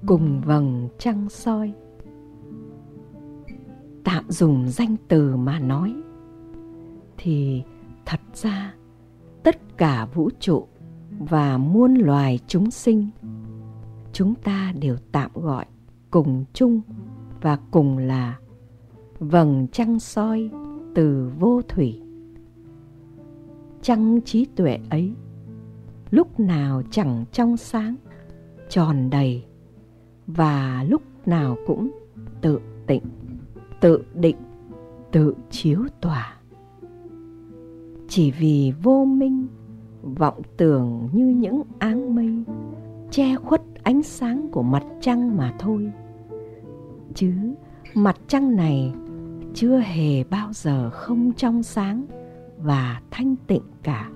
cùng vầng trăng soi. Tạm dùng danh từ mà nói thì thật ra tất cả vũ trụ và muôn loài chúng sinh, chúng ta đều tạm gọi cùng chung và cùng là vầng trăng soi từ vô thủy. Trăng trí tuệ ấy lúc nào chẳng trong sáng, tròn đầy, và lúc nào cũng tự tịnh, tự định, tự chiếu tỏa. Chỉ vì vô minh, vọng tưởng như những áng mây che khuất ánh sáng của mặt trăng mà thôi. Chứ mặt trăng này chưa hề bao giờ không trong sáng và thanh tịnh cả.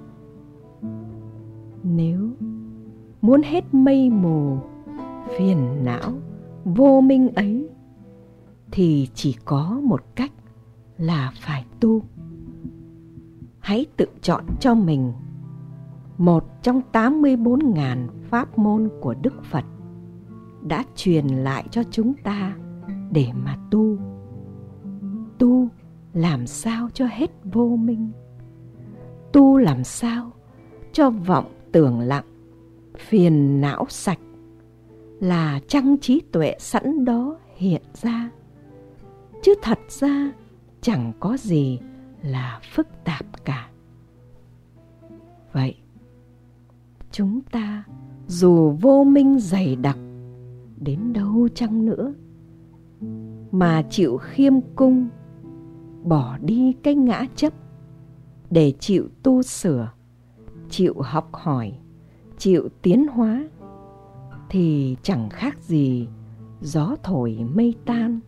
Nếu muốn hết mây mù, phiền não, vô minh ấy, thì chỉ có một cách là phải tu. Hãy tự chọn cho mình một trong 84.000 pháp môn của Đức Phật đã truyền lại cho chúng ta để mà tu. Tu làm sao cho hết vô minh, tu làm sao cho vọng tưởng lặng, phiền não sạch, là trăng trí tuệ sẵn đó hiện ra. Chứ thật ra chẳng có gì là phức tạp cả. Vậy chúng ta dù vô minh dày đặc đến đâu chăng nữa, mà chịu khiêm cung, bỏ đi cái ngã chấp để chịu tu sửa, chịu học hỏi, chịu tiến hóa, thì chẳng khác gì gió thổi mây tan.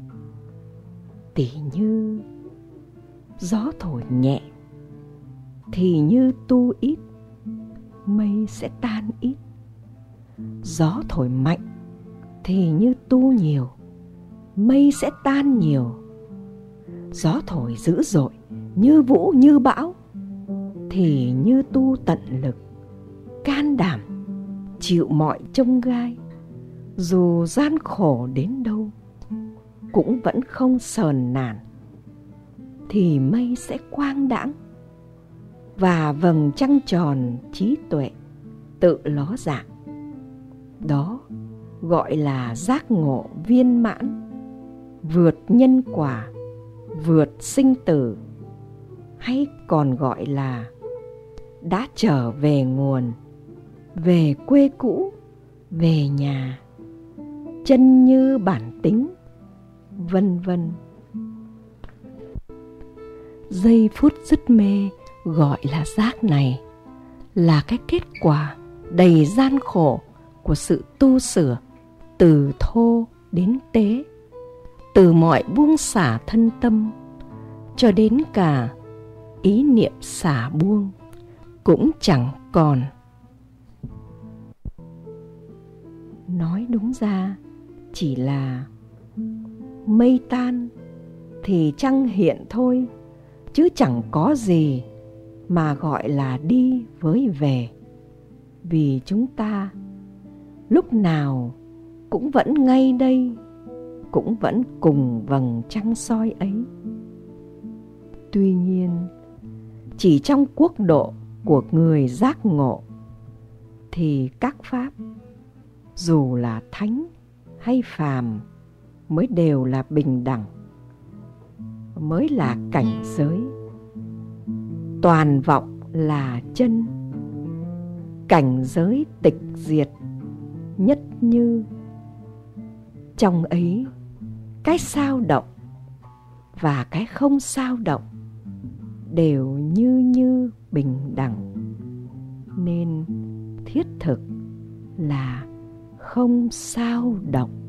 Tỉ như gió thổi nhẹ thì như tu ít, mây sẽ tan ít. Gió thổi mạnh thì như tu nhiều, mây sẽ tan nhiều. Gió thổi dữ dội như vũ như bão thì như tu tận lực, can đảm, chịu mọi chông gai, dù gian khổ đến đâu cũng vẫn không sờn nản, thì mây sẽ quang đãng và vầng trăng tròn trí tuệ tự ló dạng. Đó gọi là giác ngộ viên mãn, vượt nhân quả, vượt sinh tử, hay còn gọi là đã trở về nguồn, về quê cũ, về nhà, chân như bản tính, vân vân. Giây phút dứt mê gọi là giác này là cái kết quả đầy gian khổ của sự tu sửa từ thô đến tế, từ mọi buông xả thân tâm cho đến cả ý niệm xả buông cũng chẳng còn. Nói đúng ra chỉ là mây tan thì trăng hiện thôi, chứ chẳng có gì mà gọi là đi với về. Vì chúng ta lúc nào cũng vẫn ngay đây, cũng vẫn cùng vầng trăng soi ấy. Tuy nhiên, chỉ trong quốc độ của người giác ngộ thì các pháp, dù là thánh hay phàm, mới đều là bình đẳng, mới là cảnh giới. Toàn vọng là chân, cảnh giới tịch diệt nhất như. Trong ấy, cái sao động và cái không sao động đều như bình đẳng, nên thiết thực là không sao động.